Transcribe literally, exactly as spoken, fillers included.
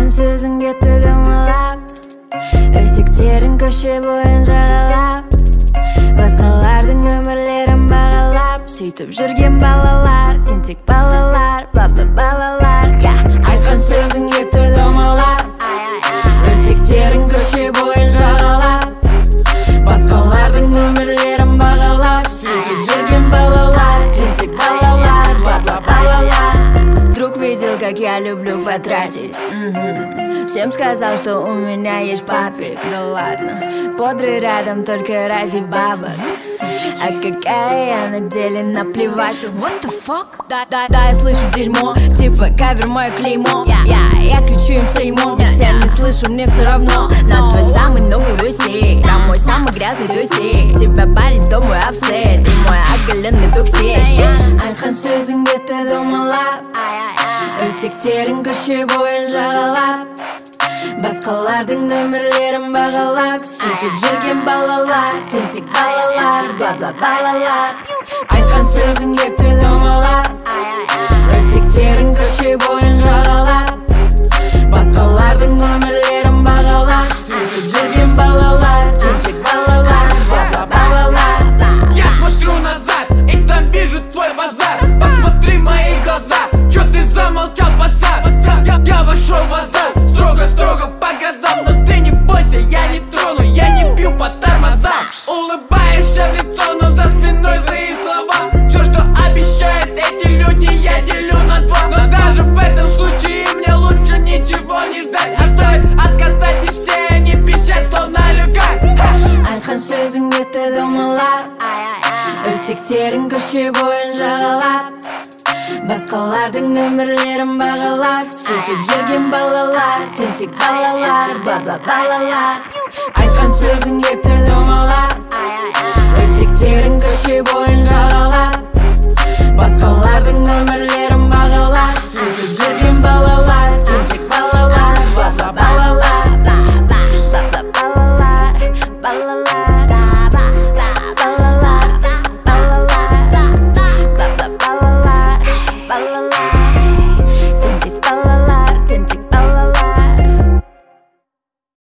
Айтқан сөзің кетті домалап, өсектерін көше бойын жағалап, басқалардың өмірлерін бағалап, сөйтіп жүрген балалар, тентек балалар, бла-бла балалар. Айтқан сөзің кетті домалап, өсектерін көше бойын жағалап, басқалардың өмірлерін бағалап, сөйтіп жүрген балалар, тентек балалар, бла-бла балалар. Друг видел, как я люблю потратить. Угу. Всем сказал, что у меня есть папик. Да ладно, подры рядом только ради бабок. А какая я на деле, наплевать. What the fuck? Да, да, да, я слышу дерьмо, типа кавер мое клеймо. Я, я, я кричу им сеймо, ведь я не слышу, мне все равно. Но твой самый новый Руси, я мой самый грязный Дуси. Тебя парень, то мой офсет, ты мой оголенный токсиш. Айтқан сөзің кетті домалап, өсектерін көше бойын жағалап, басқалардың өмірлерін бағалап, сөйтіп жүрген балалар, тентек балалар, бла-бла балалар. Айтқан сөзің кетті домалап, өсектерін көше бойын жағалап, басқалардың өмірлерін бағалап, сөйтіп жүрген балалар, тентек балалар, бла-бла балалар. Я смотрю назад, и там вижу твой базар. Посмотри в мои глаза, чё ты замолчал, пацан? Я, я вошел в азарт, строго-строго по газам. Но ты не бойся, я не трону, я не бью по тормозам. Улыбаешься в лицо, но за спиной злые слова. Все, что обещают эти люди, я делю на два. Но даже в этом случае мне лучше ничего не ждать. А стоит отказать, и все они пищат, словно люгать. Айтқан сөзің кетті домалап, өсектерін көше бойын жағалап, басқалардың өмірлерін бағалап, сөйтіп жүрген балалар, тентек балалар, бла-бла балалар. Айтқан сөзің кетті домалап,